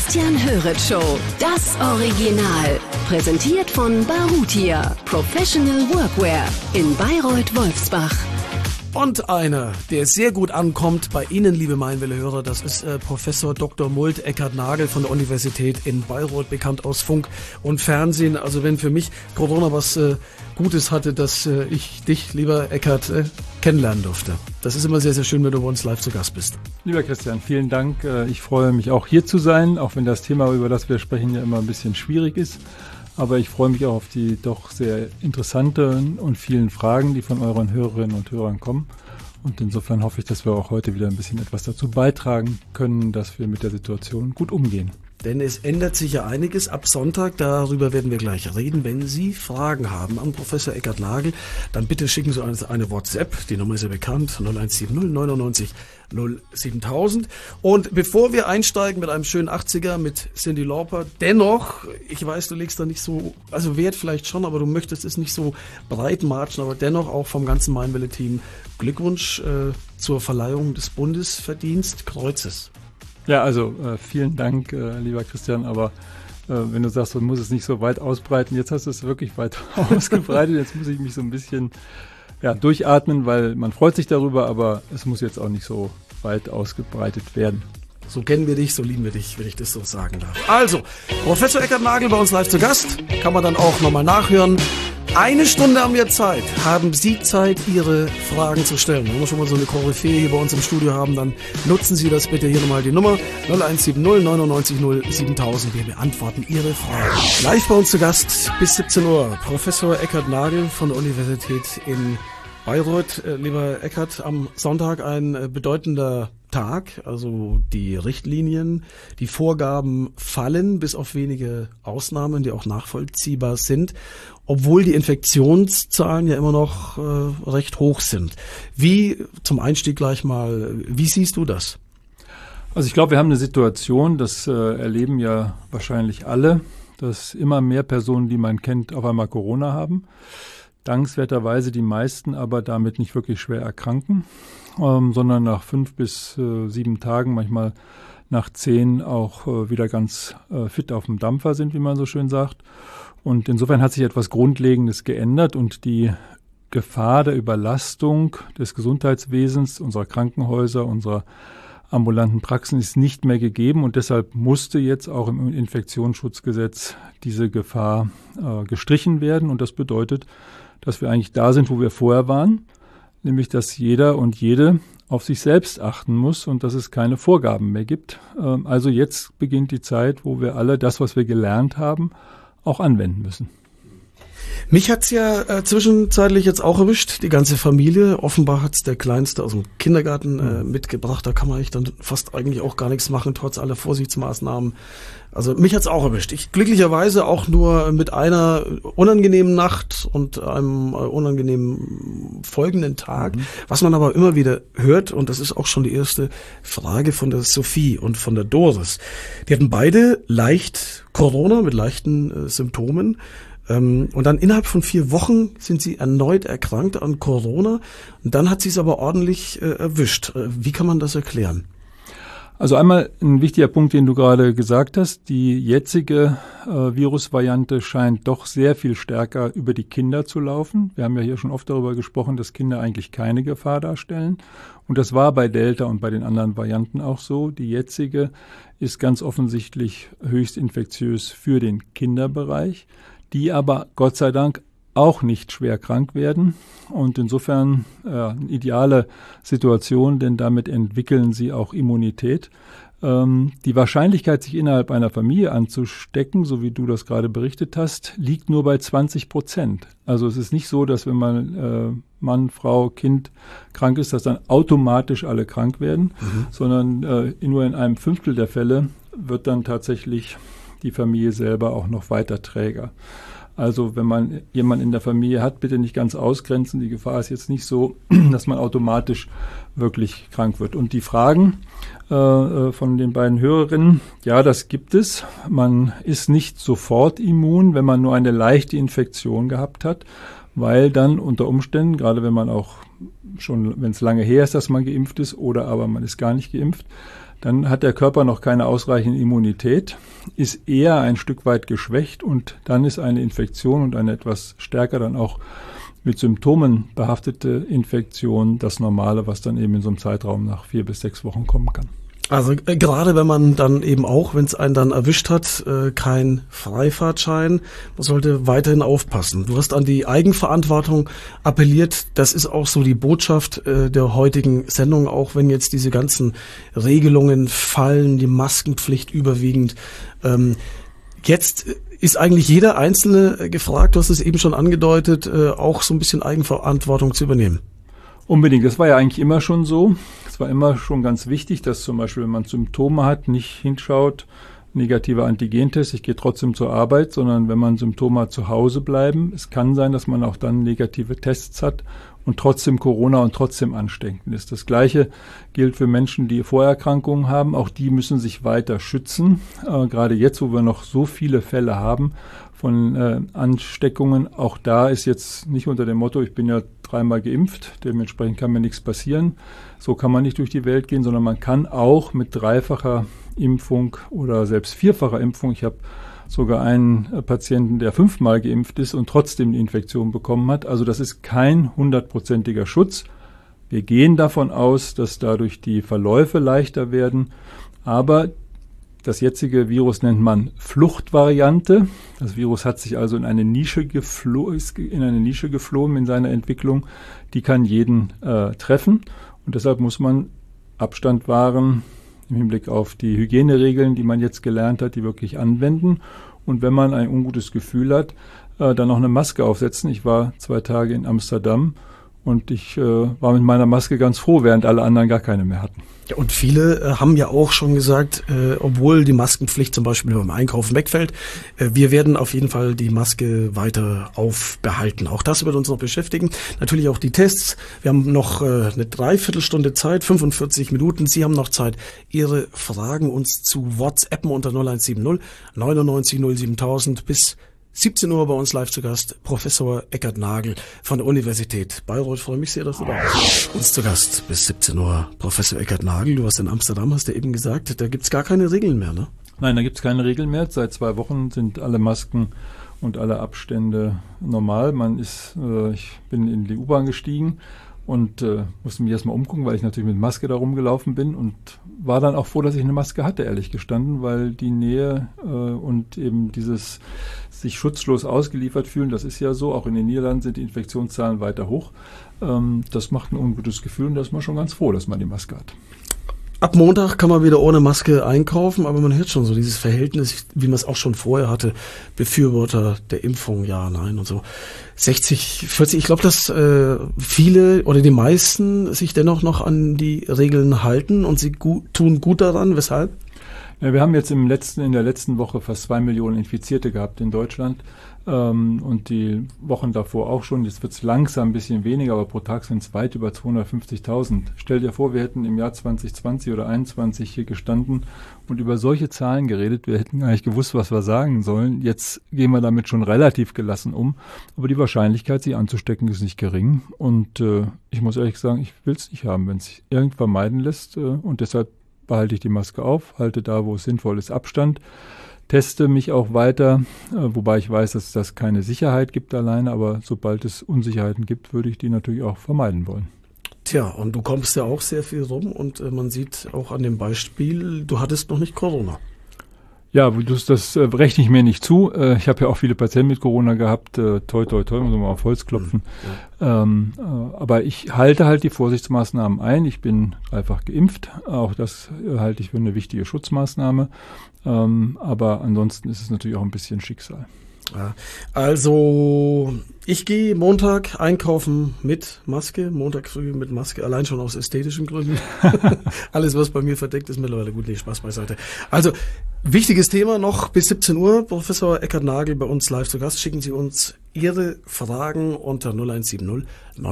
Christian Höret Show, das Original. Präsentiert von Barutia, Professional Workwear in Bayreuth-Wolfsbach. Und einer, der sehr gut ankommt bei Ihnen, liebe Mainwelle-Hörer, das ist Professor Dr. Mult Eckert-Nagel von der Universität in Bayreuth, bekannt aus Funk und Fernsehen. Also wenn für mich Corona was Gutes hatte, dass ich dich, lieber Eckert, kennenlernen durfte. Das ist immer sehr, sehr schön, wenn du bei uns live zu Gast bist. Lieber Christian, vielen Dank. Ich freue mich auch hier zu sein, auch wenn das Thema, über das wir sprechen, ja immer ein bisschen schwierig ist. Aber ich freue mich auch auf die doch sehr interessanten und vielen Fragen, die von euren Hörerinnen und Hörern kommen. Und insofern hoffe ich, dass wir auch heute wieder ein bisschen etwas dazu beitragen können, dass wir mit der Situation gut umgehen. Denn es ändert sich ja einiges ab Sonntag, darüber werden wir gleich reden. Wenn Sie Fragen haben an Professor Eckert-Nagel, dann bitte schicken Sie uns eine WhatsApp, die Nummer ist ja bekannt, 0170 99 07000. Und bevor wir einsteigen mit einem schönen 80er mit Cyndi Lauper, dennoch, ich weiß, du legst da nicht so, also Wert vielleicht schon, aber du möchtest es nicht so breit marschen, aber dennoch auch vom ganzen Mainwelle-Team Glückwunsch zur Verleihung des Bundesverdienstkreuzes. Ja, also vielen Dank, lieber Christian, aber wenn du sagst, du musst es nicht so weit ausbreiten, jetzt hast du es wirklich weit ausgebreitet, jetzt muss ich mich so ein bisschen durchatmen, weil man freut sich darüber, aber es muss jetzt auch nicht so weit ausgebreitet werden. So kennen wir dich, so lieben wir dich, wenn ich das so sagen darf. Also, Professor Eckert-Nagel bei uns live zu Gast, kann man dann auch nochmal nachhören. 1 Stunde haben wir Zeit. Haben Sie Zeit, Ihre Fragen zu stellen? Wenn wir schon mal so eine Koryphäe hier bei uns im Studio haben, dann nutzen Sie das bitte. Hier nochmal die Nummer 0170 99 07000. Wir beantworten Ihre Fragen. Live bei uns zu Gast bis 17 Uhr. Professor Eckert-Nagel von der Universität in Bayreuth. Lieber Eckert, am Sonntag ein bedeutender Tag, also die Richtlinien, die Vorgaben fallen, bis auf wenige Ausnahmen, die auch nachvollziehbar sind, obwohl die Infektionszahlen ja immer noch recht hoch sind. Wie, zum Einstieg gleich mal, wie siehst du das? Also ich glaube, wir haben eine Situation, das erleben ja wahrscheinlich alle, dass immer mehr Personen, die man kennt, auf einmal Corona haben. Dankenswerterweise die meisten aber damit nicht wirklich schwer erkranken, sondern nach 5 bis 7 Tagen, manchmal nach 10 auch wieder ganz fit auf dem Dampfer sind, wie man so schön sagt. Und insofern hat sich etwas Grundlegendes geändert und die Gefahr der Überlastung des Gesundheitswesens, unserer Krankenhäuser, unserer ambulanten Praxen ist nicht mehr gegeben und deshalb musste jetzt auch im Infektionsschutzgesetz diese Gefahr gestrichen werden und das bedeutet, dass wir eigentlich da sind, wo wir vorher waren, nämlich dass jeder und jede auf sich selbst achten muss und dass es keine Vorgaben mehr gibt. Also jetzt beginnt die Zeit, wo wir alle das, was wir gelernt haben, auch anwenden müssen. Mich hat's ja zwischenzeitlich jetzt auch erwischt, die ganze Familie. Offenbar hat's der Kleinste aus dem Kindergarten mitgebracht. Da kann man dann fast eigentlich auch gar nichts machen, trotz aller Vorsichtsmaßnahmen. Also mich hat's auch erwischt. Ich glücklicherweise auch nur mit einer unangenehmen Nacht und einem unangenehmen folgenden Tag. Was man aber immer wieder hört, und das ist auch schon die erste Frage von der Sophie und von der Doris. Die hatten beide leicht Corona mit leichten Symptomen. Und dann innerhalb von 4 Wochen sind sie erneut erkrankt an Corona. Und dann hat sie es aber ordentlich erwischt. Wie kann man das erklären? Also einmal ein wichtiger Punkt, den du gerade gesagt hast. Die jetzige Virusvariante scheint doch sehr viel stärker über die Kinder zu laufen. Wir haben ja hier schon oft darüber gesprochen, dass Kinder eigentlich keine Gefahr darstellen. Und das war bei Delta und bei den anderen Varianten auch so. Die jetzige ist ganz offensichtlich höchst infektiös für den Kinderbereich, die aber Gott sei Dank auch nicht schwer krank werden. Und insofern eine ideale Situation, denn damit entwickeln sie auch Immunität. Die Wahrscheinlichkeit, sich innerhalb einer Familie anzustecken, so wie du das gerade berichtet hast, liegt nur bei 20%. Also es ist nicht so, dass wenn man Mann, Frau, Kind krank ist, dass dann automatisch alle krank werden, sondern nur in einem 1/5 der Fälle wird dann tatsächlich die Familie selber auch noch weiter Träger. Also wenn man jemanden in der Familie hat, bitte nicht ganz ausgrenzen. Die Gefahr ist jetzt nicht so, dass man automatisch wirklich krank wird. Und die Fragen von den beiden Hörerinnen, ja, das gibt es. Man ist nicht sofort immun, wenn man nur eine leichte Infektion gehabt hat, weil dann unter Umständen, gerade wenn man auch schon, wenn es lange her ist, dass man geimpft ist, oder aber man ist gar nicht geimpft, dann hat der Körper noch keine ausreichende Immunität, ist eher ein Stück weit geschwächt und dann ist eine Infektion und eine etwas stärker dann auch mit Symptomen behaftete Infektion das Normale, was dann eben in so einem Zeitraum nach 4 bis 6 Wochen kommen kann. Also gerade wenn man dann eben auch, wenn es einen dann erwischt hat, kein Freifahrtschein, man sollte weiterhin aufpassen. Du hast an die Eigenverantwortung appelliert. Das ist auch so die Botschaft der heutigen Sendung, auch wenn jetzt diese ganzen Regelungen fallen, die Maskenpflicht überwiegend. Jetzt ist eigentlich jeder Einzelne gefragt, du hast es eben schon angedeutet, auch so ein bisschen Eigenverantwortung zu übernehmen. Unbedingt. Das war ja eigentlich immer schon so. Es war immer schon ganz wichtig, dass zum Beispiel, wenn man Symptome hat, nicht hinschaut, negativer Antigentest, ich gehe trotzdem zur Arbeit, sondern wenn man Symptome hat, zu Hause bleiben. Es kann sein, dass man auch dann negative Tests hat und trotzdem Corona und trotzdem ansteckend ist. Das Gleiche gilt für Menschen, die Vorerkrankungen haben. Auch die müssen sich weiter schützen. Gerade jetzt, wo wir noch so viele Fälle haben von Ansteckungen, auch da ist jetzt nicht unter dem Motto, ich bin ja 3-mal geimpft, dementsprechend kann mir nichts passieren. So kann man nicht durch die Welt gehen, sondern man kann auch mit 3-facher Impfung oder selbst 4-facher Impfung, ich habe sogar einen Patienten, der 5-mal geimpft ist und trotzdem die Infektion bekommen hat. Also das ist kein 100%iger Schutz. Wir gehen davon aus, dass dadurch die Verläufe leichter werden, aber das jetzige Virus nennt man Fluchtvariante. Das Virus hat sich also in eine Nische geflohen in seiner Entwicklung. Die kann jeden treffen und deshalb muss man Abstand wahren im Hinblick auf die Hygieneregeln, die man jetzt gelernt hat, die wirklich anwenden. Und wenn man ein ungutes Gefühl hat, dann noch eine Maske aufsetzen. Ich war 2 Tage in Amsterdam und ich war mit meiner Maske ganz froh, während alle anderen gar keine mehr hatten. Ja, und viele haben ja auch schon gesagt, obwohl die Maskenpflicht zum Beispiel beim Einkaufen wegfällt, wir werden auf jeden Fall die Maske weiter aufbehalten. Auch das wird uns noch beschäftigen. Natürlich auch die Tests. Wir haben noch eine Dreiviertelstunde Zeit, 45 Minuten. Sie haben noch Zeit, Ihre Fragen uns zu WhatsAppen unter 0170 99 07000 bis 17 Uhr bei uns live zu Gast, Professor Eckhard Nagel von der Universität Bayreuth. Ich freue mich sehr, dass du da bist. Uns zu Gast bis 17 Uhr, Professor Eckhard Nagel. Du warst in Amsterdam, hast du eben gesagt, da gibt's gar keine Regeln mehr, ne? Nein, da gibt's keine Regeln mehr. Seit 2 Wochen sind alle Masken und alle Abstände normal. Ich bin in die U-Bahn gestiegen und musste mich erstmal umgucken, weil ich natürlich mit Maske da rumgelaufen bin und war dann auch froh, dass ich eine Maske hatte, ehrlich gestanden, weil die Nähe und eben dieses sich schutzlos ausgeliefert fühlen, das ist ja so, auch in den Niederlanden sind die Infektionszahlen weiter hoch. Das macht ein ungutes Gefühl und da ist man schon ganz froh, dass man die Maske hat. Ab Montag kann man wieder ohne Maske einkaufen, aber man hört schon so dieses Verhältnis, wie man es auch schon vorher hatte, Befürworter der Impfung, ja, nein und so. 60, 40, ich glaube, dass viele oder die meisten sich dennoch noch an die Regeln halten und sie tun gut daran. Weshalb? Ja, wir haben jetzt in der letzten Woche fast 2 Millionen Infizierte gehabt in Deutschland und die Wochen davor auch schon. Jetzt wird es langsam ein bisschen weniger, aber pro Tag sind es weit über 250.000. Stell dir vor, wir hätten im Jahr 2020 oder 2021 hier gestanden und über solche Zahlen geredet. Wir hätten gar nicht gewusst, was wir sagen sollen. Jetzt gehen wir damit schon relativ gelassen um. Aber die Wahrscheinlichkeit, sich anzustecken, ist nicht gering. Und ich muss ehrlich sagen, ich will es nicht haben, wenn es sich irgend vermeiden lässt. Und deshalb behalte ich die Maske auf, halte da, wo es sinnvoll ist, Abstand, teste mich auch weiter, wobei ich weiß, dass das keine Sicherheit gibt alleine, aber sobald es Unsicherheiten gibt, würde ich die natürlich auch vermeiden wollen. Tja, und du kommst ja auch sehr viel rum und man sieht auch an dem Beispiel, du hattest noch nicht Corona. Ja, das rechne ich mir nicht zu. Ich habe ja auch viele Patienten mit Corona gehabt. Toi, toi, toi, muss man mal auf Holz klopfen. Ja. Aber ich halte halt die Vorsichtsmaßnahmen ein. Ich bin einfach geimpft. Auch das halte ich für eine wichtige Schutzmaßnahme. Aber ansonsten ist es natürlich auch ein bisschen Schicksal. Ja, also ich gehe Montag einkaufen mit Maske, Montag früh mit Maske, allein schon aus ästhetischen Gründen. Alles, was bei mir verdeckt ist, mittlerweile gut, nee, Spaß beiseite. Also, wichtiges Thema noch bis 17 Uhr. Professor Eckhard Nagel bei uns live zu Gast. Schicken Sie uns Ihre Fragen unter 0170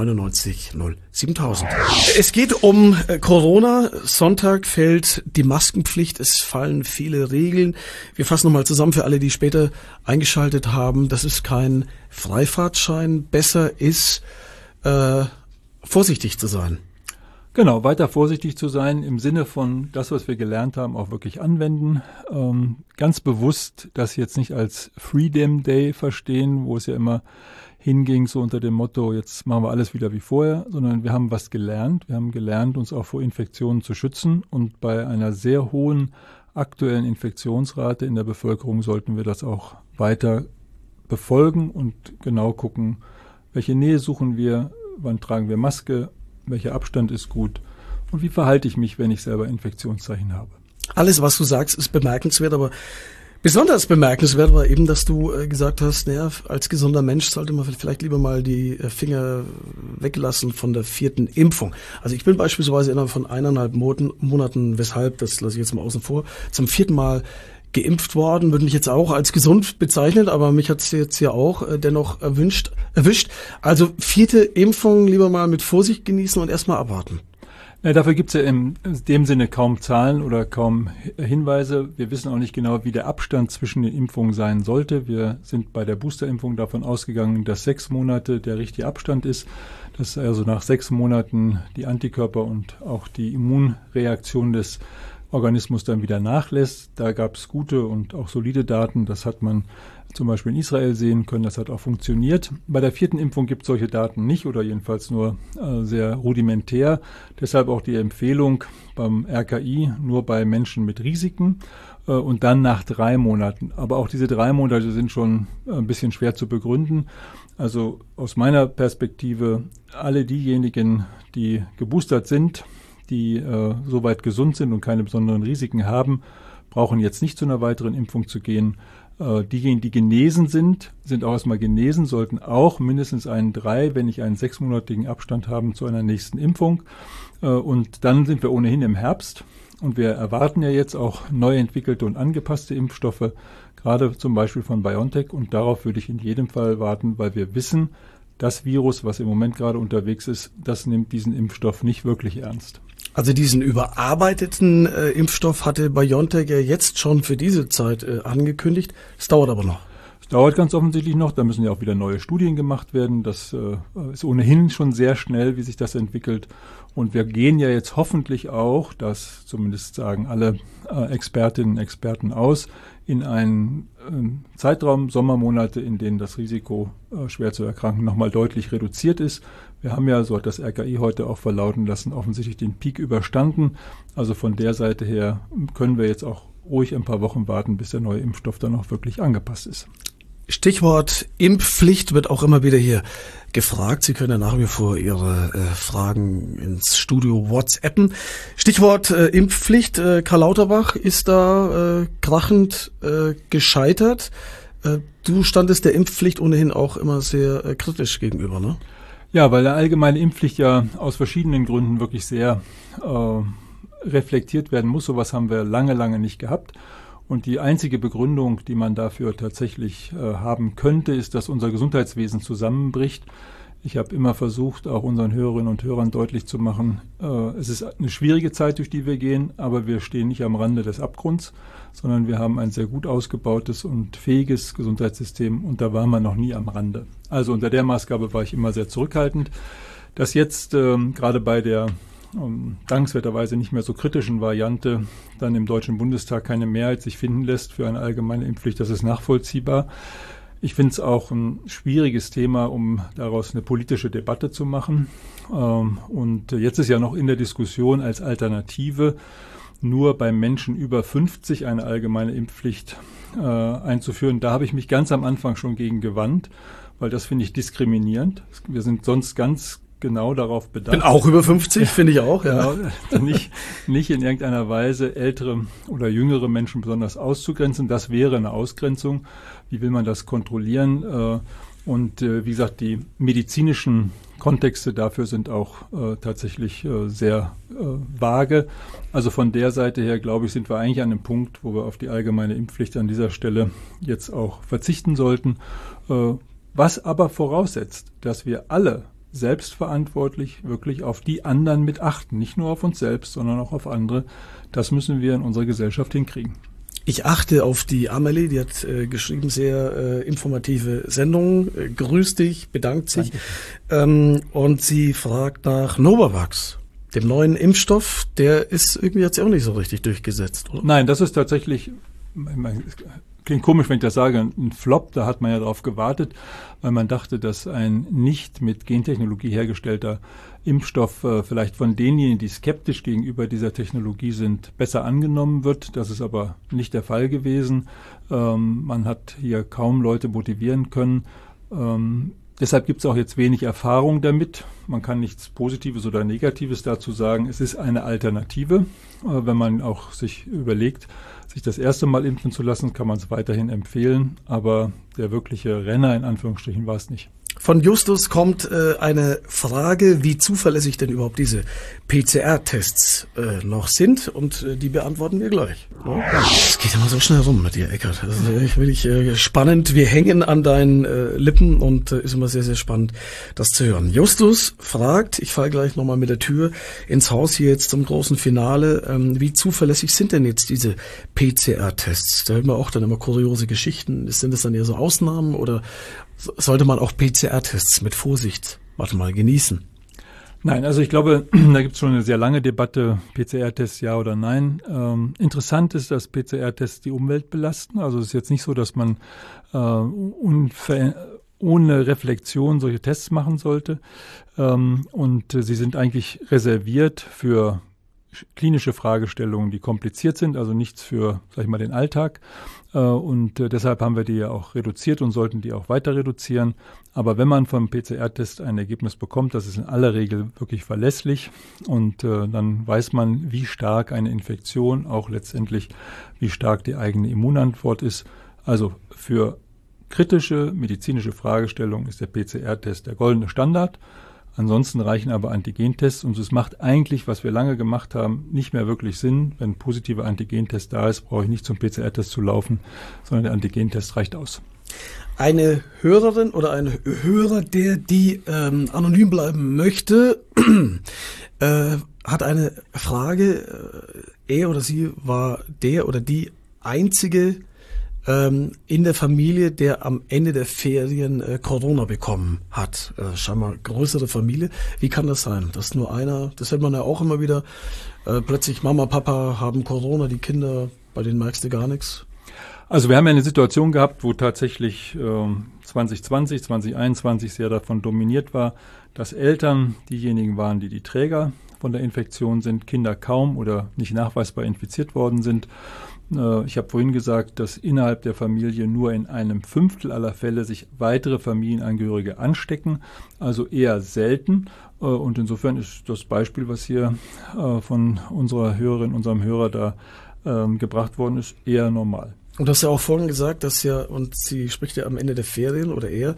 99 07000. Es geht um Corona. Sonntag fällt die Maskenpflicht. Es fallen viele Regeln. Wir fassen nochmal zusammen für alle, die später eingeschaltet haben. Das ist kein Freifahrtschein. Besser ist vorsichtig zu sein. Genau, weiter vorsichtig zu sein, im Sinne von das, was wir gelernt haben, auch wirklich anwenden. Ganz bewusst das jetzt nicht als Freedom Day verstehen, wo es ja immer hinging, so unter dem Motto, jetzt machen wir alles wieder wie vorher, sondern wir haben was gelernt. Wir haben gelernt, uns auch vor Infektionen zu schützen. Und bei einer sehr hohen aktuellen Infektionsrate in der Bevölkerung sollten wir das auch weiter befolgen und genau gucken, welche Nähe suchen wir, wann tragen wir Maske, welcher Abstand ist gut und wie verhalte ich mich, wenn ich selber Infektionszeichen habe. Alles, was du sagst, ist bemerkenswert, aber besonders bemerkenswert war eben, dass du gesagt hast, naja, als gesunder Mensch sollte man vielleicht lieber mal die Finger weglassen von der 4. Impfung. Also ich bin beispielsweise innerhalb von 1,5 Monaten, weshalb, das lasse ich jetzt mal außen vor, zum 4. Mal geimpft worden, würde mich jetzt auch als gesund bezeichnen, aber mich hat es jetzt ja auch dennoch erwischt. Also 4. Impfung lieber mal mit Vorsicht genießen und erstmal abwarten. Ja, dafür gibt es ja in dem Sinne kaum Zahlen oder kaum Hinweise. Wir wissen auch nicht genau, wie der Abstand zwischen den Impfungen sein sollte. Wir sind bei der Boosterimpfung davon ausgegangen, dass 6 Monate der richtige Abstand ist, dass also nach 6 Monaten die Antikörper und auch die Immunreaktion des Organismus dann wieder nachlässt. Da gab es gute und auch solide Daten. Das hat man zum Beispiel in Israel sehen können. Das hat auch funktioniert. Bei der 4. Impfung gibt es solche Daten nicht oder jedenfalls nur sehr rudimentär. Deshalb auch die Empfehlung beim RKI nur bei Menschen mit Risiken und dann nach 3 Monaten. Aber auch diese 3 Monate sind schon ein bisschen schwer zu begründen. Also aus meiner Perspektive, alle diejenigen, die geboostert sind, die soweit gesund sind und keine besonderen Risiken haben, brauchen jetzt nicht zu einer weiteren Impfung zu gehen. Diejenigen, die genesen sind, sind auch erstmal genesen, sollten auch mindestens einen 3, wenn nicht einen 6-monatigen Abstand haben zu einer nächsten Impfung. Und dann sind wir ohnehin im Herbst und wir erwarten ja jetzt auch neu entwickelte und angepasste Impfstoffe, gerade zum Beispiel von BioNTech. Und darauf würde ich in jedem Fall warten, weil wir wissen, das Virus, was im Moment gerade unterwegs ist, das nimmt diesen Impfstoff nicht wirklich ernst. Also diesen überarbeiteten Impfstoff hatte BioNTech ja jetzt schon für diese Zeit angekündigt. Es dauert aber noch. Es dauert ganz offensichtlich noch. Da müssen ja auch wieder neue Studien gemacht werden. Das ist ohnehin schon sehr schnell, wie sich das entwickelt. Und wir gehen ja jetzt hoffentlich auch, das zumindest sagen alle Expertinnen und Experten aus, in einen Zeitraum, Sommermonate, in denen das Risiko, schwer zu erkranken, nochmal deutlich reduziert ist. Wir haben ja, so hat das RKI heute auch verlauten lassen, offensichtlich den Peak überstanden. Also von der Seite her können wir jetzt auch ruhig ein paar Wochen warten, bis der neue Impfstoff dann auch wirklich angepasst ist. Stichwort Impfpflicht wird auch immer wieder hier gefragt. Sie können ja nach wie vor Ihre Fragen ins Studio WhatsAppen. Stichwort Impfpflicht. Karl Lauterbach ist da krachend gescheitert. Du standest der Impfpflicht ohnehin auch immer sehr kritisch gegenüber, ne? Ja, weil eine allgemeine Impfpflicht ja aus verschiedenen Gründen wirklich sehr reflektiert werden muss. Sowas haben wir lange, lange nicht gehabt. Und die einzige Begründung, die man dafür tatsächlich haben könnte, ist, dass unser Gesundheitswesen zusammenbricht. Ich habe immer versucht, auch unseren Hörerinnen und Hörern deutlich zu machen, es ist eine schwierige Zeit, durch die wir gehen, aber wir stehen nicht am Rande des Abgrunds, sondern wir haben ein sehr gut ausgebautes und fähiges Gesundheitssystem und da war man noch nie am Rande. Also unter der Maßgabe war ich immer sehr zurückhaltend. Dass jetzt gerade bei der dankenswerterweise nicht mehr so kritischen Variante dann im Deutschen Bundestag keine Mehrheit sich finden lässt für eine allgemeine Impfpflicht, das ist nachvollziehbar. Ich finde es auch ein schwieriges Thema, um daraus eine politische Debatte zu machen. Und jetzt ist ja noch in der Diskussion als Alternative nur bei Menschen über 50 eine allgemeine Impfpflicht einzuführen. Da habe ich mich ganz am Anfang schon gegen gewandt, weil das finde ich diskriminierend. Wir sind sonst ganz genau darauf bedacht. Bin auch über 50, finde ich auch, ja. Genau, nicht in irgendeiner Weise ältere oder jüngere Menschen besonders auszugrenzen. Das wäre eine Ausgrenzung. Wie will man das kontrollieren? Und wie gesagt, die medizinischen Kontexte dafür sind auch tatsächlich sehr vage. Also von der Seite her, glaube ich, sind wir eigentlich an einem Punkt, wo wir auf die allgemeine Impfpflicht an dieser Stelle jetzt auch verzichten sollten. Was aber voraussetzt, dass wir alle selbstverantwortlich wirklich auf die anderen mit achten. Nicht nur auf uns selbst, sondern auch auf andere. Das müssen wir in unserer Gesellschaft hinkriegen. Ich achte auf die Amelie, die hat geschrieben, sehr informative Sendungen. Grüß dich, bedankt sich. Und sie fragt nach Novavax, dem neuen Impfstoff. Der ist irgendwie jetzt auch nicht so richtig durchgesetzt, oder? Nein, das ist tatsächlich, klingt komisch, wenn ich das sage, ein Flop. Da hat man ja drauf gewartet, weil man dachte, dass ein nicht mit Gentechnologie hergestellter Impfstoff vielleicht von denjenigen, die skeptisch gegenüber dieser Technologie sind, besser angenommen wird. Das ist aber nicht der Fall gewesen. Man hat hier kaum Leute motivieren können. Deshalb gibt es auch jetzt wenig Erfahrung damit. Man kann nichts Positives oder Negatives dazu sagen. Es ist eine Alternative. Wenn man auch sich überlegt, sich das erste Mal impfen zu lassen, kann man es weiterhin empfehlen. Aber der wirkliche Renner in Anführungsstrichen war es nicht. Von Justus kommt eine Frage, wie zuverlässig denn überhaupt diese PCR-Tests noch sind, und die beantworten wir gleich. Ja? Es geht immer so schnell rum mit dir, Eckart. Das ist wirklich spannend. Wir hängen an deinen Lippen und ist immer sehr, sehr spannend, das zu hören. Justus fragt, ich falle gleich nochmal mit der Tür ins Haus hier jetzt zum großen Finale, wie zuverlässig sind denn jetzt diese PCR-Tests? Da hört man auch dann immer kuriose Geschichten. Sind das dann eher so Ausnahmen oder sollte man auch PCR-Tests mit Vorsicht genießen? Nein, also ich glaube, da gibt es schon eine sehr lange Debatte, PCR-Tests ja oder nein. Interessant ist, dass PCR-Tests die Umwelt belasten. Also es ist jetzt nicht so, dass man ohne Reflexion solche Tests machen sollte. Und sie sind eigentlich reserviert für klinische Fragestellungen, die kompliziert sind, also nichts für, sag ich mal, den Alltag. Und deshalb haben wir die ja auch reduziert und sollten die auch weiter reduzieren. Aber wenn man vom PCR-Test ein Ergebnis bekommt, das ist in aller Regel wirklich verlässlich. Und dann weiß man, wie stark eine Infektion, auch letztendlich, wie stark die eigene Immunantwort ist. Also für kritische medizinische Fragestellungen ist der PCR-Test der goldene Standard. Ansonsten reichen aber Antigentests, und es macht eigentlich, was wir lange gemacht haben, nicht mehr wirklich Sinn. Wenn ein positiver Antigentest da ist, brauche ich nicht zum PCR-Test zu laufen, sondern der Antigentest reicht aus. Eine Hörerin oder ein Hörer, die anonym bleiben möchte, hat eine Frage. Er oder sie war der oder die einzige in der Familie, der am Ende der Ferien Corona bekommen hat. Scheinbar größere Familie. Wie kann das sein? Das ist nur einer, das hört man ja auch immer wieder. Plötzlich Mama, Papa haben Corona, die Kinder, bei denen merkst du gar nichts. Also wir haben ja eine Situation gehabt, wo tatsächlich 2020, 2021 sehr davon dominiert war, dass Eltern diejenigen waren, die Träger von der Infektion sind, Kinder kaum oder nicht nachweisbar infiziert worden sind. Ich habe vorhin gesagt, dass innerhalb der Familie nur in 1/5 aller Fälle sich weitere Familienangehörige anstecken, also eher selten. Und insofern ist das Beispiel, was hier von unserer Hörerin, unserem Hörer da gebracht worden ist, eher normal. Und du hast ja auch vorhin gesagt, dass ja, und sie spricht ja am Ende der Ferien oder eher,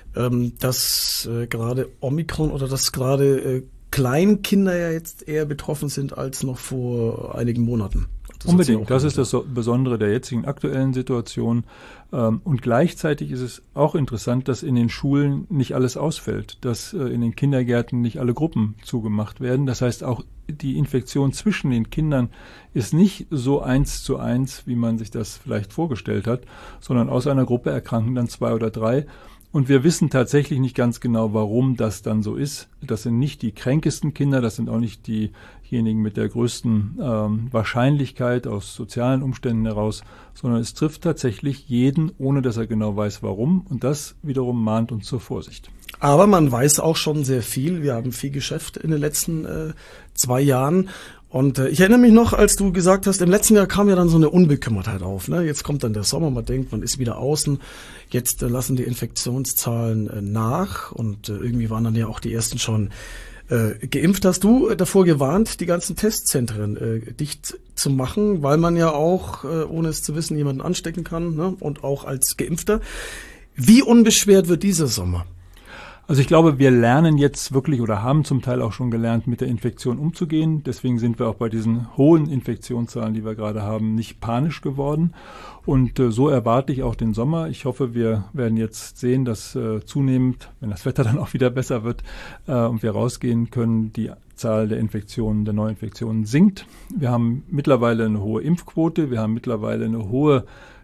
dass gerade Omikron oder dass gerade Kleinkinder ja jetzt eher betroffen sind als noch vor einigen Monaten. Unbedingt, das ist das Besondere der jetzigen aktuellen Situation. Und gleichzeitig ist es auch interessant, dass in den Schulen nicht alles ausfällt, dass in den Kindergärten nicht alle Gruppen zugemacht werden. Das heißt, auch die Infektion zwischen den Kindern ist nicht so 1:1, wie man sich das vielleicht vorgestellt hat, sondern aus einer Gruppe erkranken dann 2 oder 3. Und wir wissen tatsächlich nicht ganz genau, warum das dann so ist. Das sind nicht die kränkesten Kinder, das sind auch nicht diejenigen mit der größten Wahrscheinlichkeit aus sozialen Umständen heraus, sondern es trifft tatsächlich jeden, ohne dass er genau weiß, warum. Und das wiederum mahnt uns zur Vorsicht. Aber man weiß auch schon sehr viel. Wir haben viel Geschäft in den letzten 2 Jahren. Und ich erinnere mich noch, als du gesagt hast, im letzten Jahr kam ja dann so eine Unbekümmertheit auf. Ne? Jetzt kommt dann der Sommer, man denkt, man ist wieder außen. Jetzt lassen die Infektionszahlen nach und irgendwie waren dann ja auch die ersten schon geimpft. Hast du davor gewarnt, die ganzen Testzentren dicht zu machen, weil man ja auch, ohne es zu wissen, jemanden anstecken kann, ne? Und auch als Geimpfter. Wie unbeschwert wird dieser Sommer? Also ich glaube, wir lernen jetzt wirklich oder haben zum Teil auch schon gelernt, mit der Infektion umzugehen. Deswegen sind wir auch bei diesen hohen Infektionszahlen, die wir gerade haben, nicht panisch geworden. Und so erwarte ich auch den Sommer. Ich hoffe, wir werden jetzt sehen, dass zunehmend, wenn das Wetter dann auch wieder besser wird und wir rausgehen können, die Zahl der Infektionen, der Neuinfektionen sinkt. Wir haben mittlerweile eine hohe Impfquote. Wir haben mittlerweile eine hohe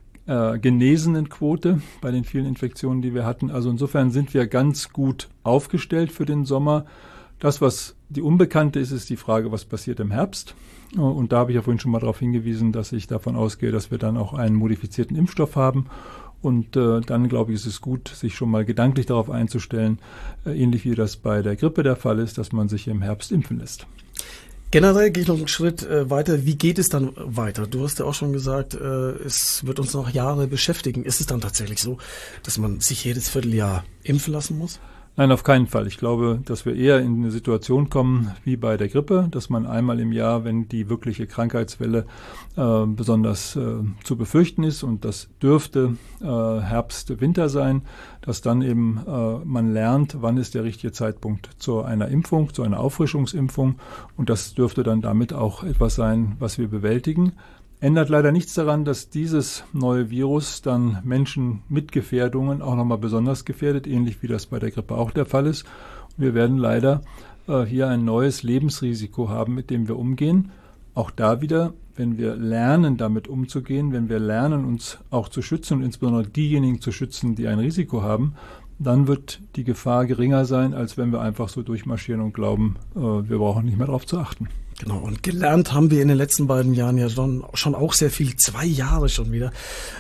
Genesenenquote bei den vielen Infektionen, die wir hatten. Also insofern sind wir ganz gut aufgestellt für den Sommer. Das, was die Unbekannte ist, ist die Frage, was passiert im Herbst. Und da habe ich ja vorhin schon mal darauf hingewiesen, dass ich davon ausgehe, dass wir dann auch einen modifizierten Impfstoff haben. Und dann, glaube ich, ist es gut, sich schon mal gedanklich darauf einzustellen, ähnlich wie das bei der Grippe der Fall ist, dass man sich im Herbst impfen lässt. Generell gehe ich noch einen Schritt weiter. Wie geht es dann weiter? Du hast ja auch schon gesagt, es wird uns noch Jahre beschäftigen. Ist es dann tatsächlich so, dass man sich jedes Vierteljahr impfen lassen muss? Nein, auf keinen Fall. Ich glaube, dass wir eher in eine Situation kommen wie bei der Grippe, dass man einmal im Jahr, wenn die wirkliche Krankheitswelle besonders zu befürchten ist, und das dürfte Herbst, Winter sein, dass dann eben man lernt, wann ist der richtige Zeitpunkt zu einer Impfung, zu einer Auffrischungsimpfung, und das dürfte dann damit auch etwas sein, was wir bewältigen. Ändert leider nichts daran, dass dieses neue Virus dann Menschen mit Gefährdungen auch nochmal besonders gefährdet, ähnlich wie das bei der Grippe auch der Fall ist. Und wir werden leider hier ein neues Lebensrisiko haben, mit dem wir umgehen. Auch da wieder, wenn wir lernen, damit umzugehen, wenn wir lernen, uns auch zu schützen und insbesondere diejenigen zu schützen, die ein Risiko haben, dann wird die Gefahr geringer sein, als wenn wir einfach so durchmarschieren und glauben, wir brauchen nicht mehr darauf zu achten. Genau, und gelernt haben wir in den letzten beiden Jahren ja schon auch sehr viel, 2 Jahre schon wieder.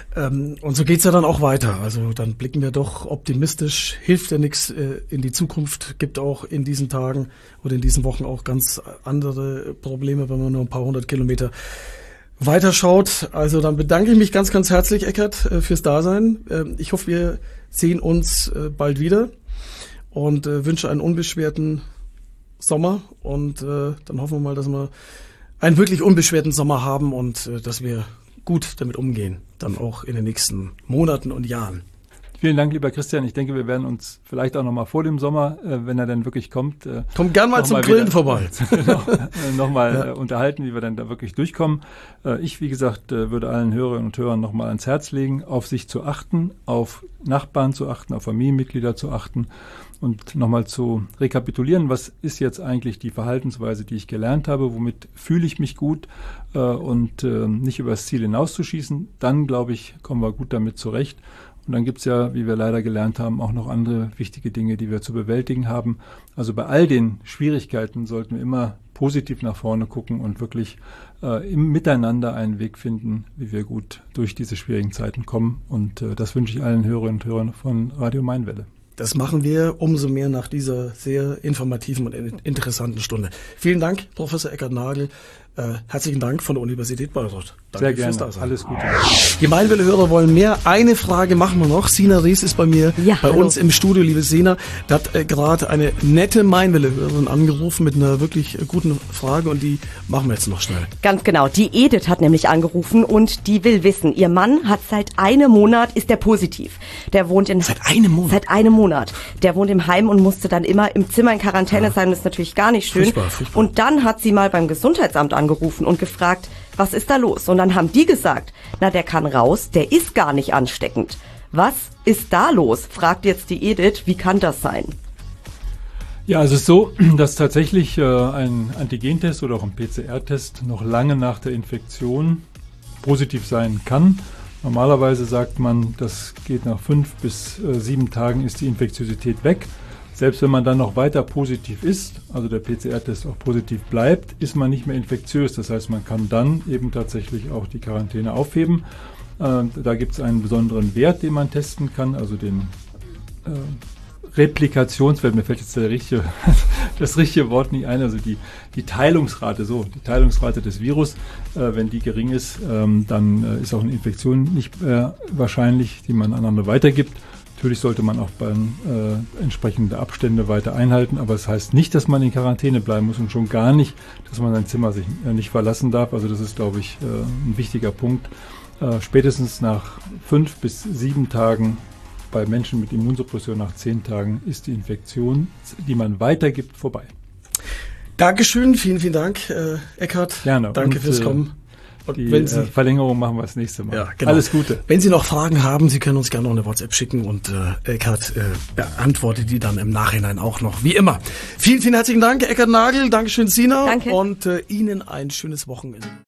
Und so geht's ja dann auch weiter. Also dann blicken wir doch optimistisch, hilft ja nichts in die Zukunft, gibt auch in diesen Tagen oder in diesen Wochen auch ganz andere Probleme, wenn man nur ein paar 100 Kilometer weiterschaut. Also dann bedanke ich mich ganz, ganz herzlich, Eckhard, fürs Dasein. Ich hoffe, wir sehen uns bald wieder und wünsche einen unbeschwerten Sommer, und dann hoffen wir mal, dass wir einen wirklich unbeschwerten Sommer haben und dass wir gut damit umgehen, dann auch in den nächsten Monaten und Jahren. Vielen Dank, lieber Christian. Ich denke, wir werden uns vielleicht auch nochmal vor dem Sommer, wenn er dann wirklich kommt, kommt gern mal zum Grillen vorbei. Nochmal unterhalten, wie wir dann da wirklich durchkommen. Ich, wie gesagt, würde allen Hörerinnen und Hörern nochmal ans Herz legen, auf sich zu achten, auf Nachbarn zu achten, auf Familienmitglieder zu achten und nochmal zu rekapitulieren, was ist jetzt eigentlich die Verhaltensweise, die ich gelernt habe, womit fühle ich mich gut, und nicht übers Ziel hinauszuschießen. Dann, glaube ich, kommen wir gut damit zurecht. Und dann gibt's ja, wie wir leider gelernt haben, auch noch andere wichtige Dinge, die wir zu bewältigen haben. Also bei all den Schwierigkeiten sollten wir immer positiv nach vorne gucken und wirklich im Miteinander einen Weg finden, wie wir gut durch diese schwierigen Zeiten kommen. Und das wünsche ich allen Hörerinnen und Hörern von Radio Mainwelle. Das machen wir umso mehr nach dieser sehr informativen und interessanten Stunde. Vielen Dank, Professor Eckhard Nagel. Herzlichen Dank von der Universität Bayreuth. Danke sehr gerne. Fürs Dasein. Alles Gute. Die Mainwelle-Hörer wollen mehr. Eine Frage machen wir noch. Sina Ries ist bei mir, uns im Studio. Liebe Sina, da hat gerade eine nette Mainwelle-Hörerin angerufen mit einer wirklich guten Frage, und die machen wir jetzt noch schnell. Ganz genau. Die Edith hat nämlich angerufen und die will wissen, ihr Mann hat seit einem Monat, ist der positiv. Der wohnt Seit einem Monat? Seit einem Monat. Der wohnt im Heim und musste dann immer im Zimmer in Quarantäne sein. Das ist natürlich gar nicht schön. Furchtbar. Und dann hat sie mal beim Gesundheitsamt angerufen und gefragt, was ist da los? Und dann haben die gesagt, na, der kann raus, der ist gar nicht ansteckend. Was ist da los? Fragt jetzt die Edith, wie kann das sein? Ja, also es ist so, dass tatsächlich ein Antigentest oder auch ein PCR-Test noch lange nach der Infektion positiv sein kann. Normalerweise sagt man, das geht nach 5 bis 7 Tagen ist die Infektiosität weg. Selbst wenn man dann noch weiter positiv ist, also der PCR-Test auch positiv bleibt, ist man nicht mehr infektiös. Das heißt, man kann dann eben tatsächlich auch die Quarantäne aufheben. Da gibt es einen besonderen Wert, den man testen kann, also den Replikationswert, mir fällt jetzt das richtige Wort nicht ein, also die Teilungsrate, die Teilungsrate des Virus, wenn die gering ist, dann ist auch eine Infektion nicht wahrscheinlich, die man an andere weitergibt. Natürlich sollte man auch entsprechende Abstände weiter einhalten, aber das heißt nicht, dass man in Quarantäne bleiben muss und schon gar nicht, dass man sein Zimmer sich nicht verlassen darf. Also das ist, glaube ich, ein wichtiger Punkt. Spätestens nach 5 bis 7 Tagen bei Menschen mit Immunsuppression nach 10 Tagen ist die Infektion, die man weitergibt, vorbei. Dankeschön, vielen, vielen Dank, Eckhard. Gerne. Danke fürs Kommen. Und die Verlängerung machen wir das nächste Mal. Ja, genau. Alles Gute. Wenn Sie noch Fragen haben, Sie können uns gerne noch eine WhatsApp schicken und Eckhard beantwortet die dann im Nachhinein auch noch, wie immer. Vielen, vielen herzlichen Dank, Eckhard Nagel. Dankeschön, Sina. Danke. Und Ihnen ein schönes Wochenende.